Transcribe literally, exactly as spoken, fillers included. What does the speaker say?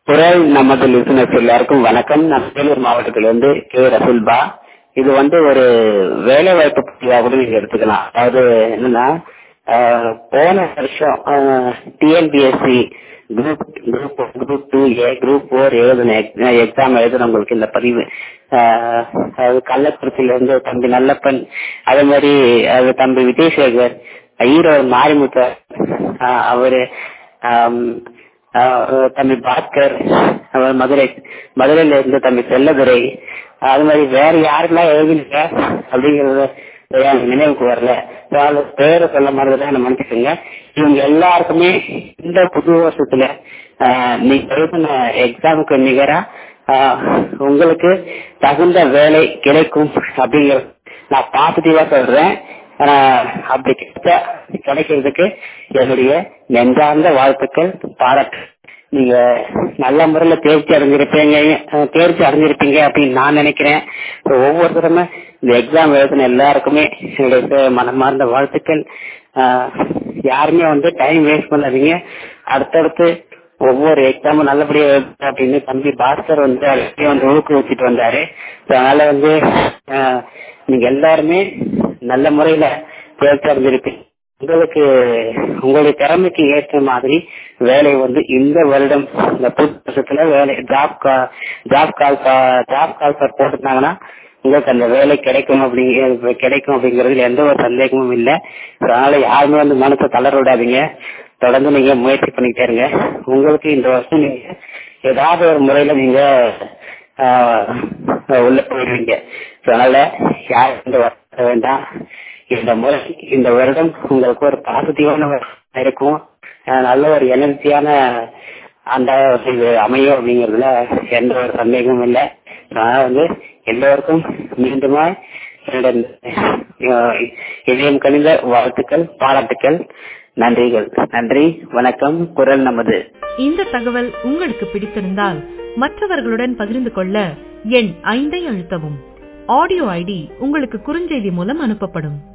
குரல் நமது லிசனர்ஸ் எல்லாருக்கும் வணக்கம். நான் வேலூர் மாவட்டத்திலிருந்து கே ரசுல்பா. இது வந்து ஒரு வேலை வாய்ப்பு பற்றியாக கூட நீங்க எடுத்துக்கலாம். அதாவது என்னன்னா, ஆஹ், போன வருஷம் TNPSC group group group two A group four எழுதுன எக்ஸாம் எழுதுனவங்களுக்கு இந்த பதிவு. ஆஹ், அது கள்ளக்குறிச்சியில இருந்து தம்பி நல்லப்பன், அதே மாதிரி அது தம்பி விஜயசேகர், ஈரோடு மாரிமுத்த, ஆஹ், அவரு ஆஹ், ஆஹ், தம்பி பாஸ்கர், அவர் மதுரை மதுரையில இருந்து தம்பி செல்லதுரை, அது மாதிரி வேற யாருக்கெல்லாம் எழுதிருக்க அப்படிங்கறது எனக்கு நினைவுக்கு வரல. பேரை சொல்ல மாதிரிதான் என்ன மன்னிச்சுக்கோங்க. இவங்க எல்லாருக்குமே இந்த புது வருஷத்துல ஆஹ், நீங்க எழுதின எக்ஸாமுக்கு நிகரா ஆஹ், உங்களுக்கு தகுந்த வேலை கிடைக்கும் அப்படிங்கிற நான் பாசிட்டிவா சொல்றேன். அப்படி கிடைச்ச கிடைக்கிறதுக்கு என்னுடைய நெஞ்சார்ந்த வாழ்த்துக்கள், பாராட்டு. நீங்க நல்ல முறையில தேர்ச்சி அடைஞ்சிருப்பீங்க தேர்ச்சி அடைஞ்சிருப்பீங்க அப்படின்னு நான் நினைக்கிறேன். ஒவ்வொருத்தருமே இந்த எக்ஸாம் எழுதின எல்லாருக்குமே என்னுடைய மனமார்ந்த வாழ்த்துக்கள். யாருமே வந்து டைம் வேஸ்ட் பண்ணாதீங்க. அடுத்தடுத்து ஒவ்வொரு எக்ஸாமும் நல்லபடியா எழுது அப்படின்னு தம்பி பாஸ்கர் வந்து அதுலயே வந்து ஊக்குவிச்சுட்டு வந்தாரு. அதனால வந்து நீங்க எல்லாருமே நல்ல முறையில தேர்ச்சி அடைஞ்சிருப்பீங்க. உங்களுக்கு உங்களுடைய திறமைக்கு ஏற்ற மாதிரி வேலை வந்து இந்த வருடம் இந்த புது வருஷத்துல வேலை job job call job call போட்டுருந்தாங்கன்னா உங்களுக்கு அந்த வேலை கிடைக்கும் அப்படிங்க கிடைக்கும் அப்படிங்கறதுல எந்த ஒரு சந்தேகமும் இல்லை. அதனால யாருமே வந்து மனசை தளர விடாதீங்க. தொடர்ந்து நீங்க முயற்சி பண்ணிக்கிட்டே இருங்க. உங்களுக்கு இந்த வருஷம் நீங்க ஏதாவது ஒரு முறையில நீங்க உள்ள போயிடுவீங்க. அதனால யாரும் இந்த வருஷம் வேண்டாம். இந்த முறை இந்த வருடம் உங்களுக்கு ஒரு பாசிட்டிவான இருக்கும், நல்ல ஒரு எனர்ஜியான அந்த அமையும் அப்படிங்கறதுல எந்த ஒரு சந்தேகமும் இல்லை. நான் வந்து எல்லோருக்கும் மீண்டுமா இதயம் கணிந்த வாழ்த்துக்கள், பாராட்டுக்கள், நன்றிகள். நன்றி, வணக்கம். குரல் நமது. இந்த தகவல் உங்களுக்கு பிடித்திருந்தால் மற்றவர்களுடன் பகிர்ந்து கொள்ள எண் ஐந்தை அழுத்தவும். ஆடியோ ஐடி உங்களுக்கு குறுஞ்செய்தி மூலம் அனுப்பப்படும்.